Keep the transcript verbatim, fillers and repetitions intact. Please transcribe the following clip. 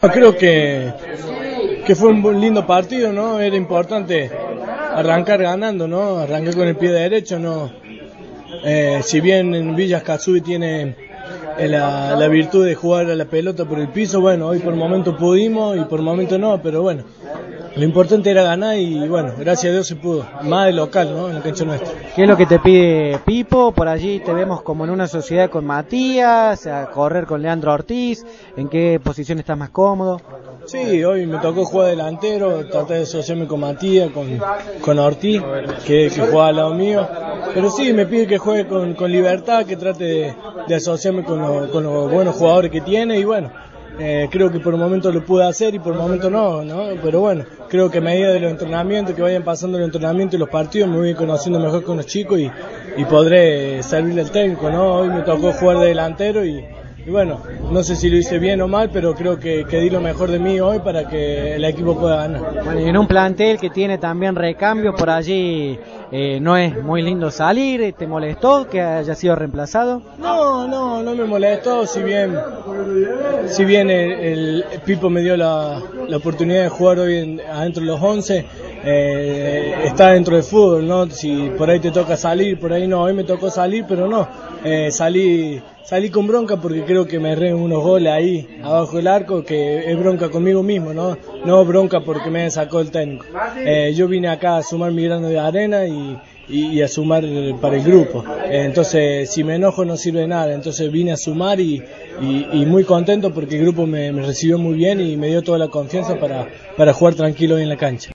Creo que, que fue un lindo partido, ¿no? Era importante arrancar ganando, ¿no? Arrancar con el pie derecho, ¿no? Eh, si bien en Villas Katsubi tiene eh, la, la virtud de jugar a la pelota por el piso, bueno, hoy por momento pudimos y por momento no, pero bueno, lo importante era ganar y bueno, gracias a Dios se pudo, más de local, ¿no? En la cancha nuestra. ¿Qué es lo que te pide Pipo? Por allí te vemos como en una sociedad con Matías, a correr con Leandro Ortiz. ¿En qué posición estás más cómodo? Sí, hoy me tocó jugar delantero, traté de asociarme con Matías, con, con Ortiz, que, que juega al lado mío. Pero sí, me pide que juegue con, con libertad, que trate de, de asociarme con, lo, con los buenos jugadores que tiene y bueno. Eh, creo que por un momento lo pude hacer y por un momento no, ¿no? Pero bueno, creo que a medida de los entrenamientos, que vayan pasando los entrenamientos y los partidos, me voy conociendo mejor con los chicos y, y podré servirle al técnico, ¿no? Hoy me tocó jugar de delantero y, y bueno, no sé si lo hice bien o mal, pero creo que, que di lo mejor de mí hoy para que el equipo pueda ganar. Bueno, y en un plantel que tiene también recambio por allí, eh, no es muy lindo salir. ¿Te molestó que haya sido reemplazado? No, no, no me molestó, si bien si bien el, el, el Pipo me dio la, la oportunidad de jugar hoy en, adentro de los once, eh, está dentro del fútbol, ¿no? Si por ahí te toca salir, por ahí no, hoy me tocó salir, pero no, eh, salí salí con bronca porque creo que me erré unos goles ahí abajo del arco, que es bronca conmigo mismo, ¿no? No bronca porque me sacó el técnico. Eh, yo vine acá a sumar mi grano de arena y Y, y a sumar para el grupo. Entonces, si me enojo no sirve de nada. Entonces vine a sumar y, y, y muy contento porque el grupo me, me recibió muy bien y me dio toda la confianza para, para jugar tranquilo hoy en la cancha.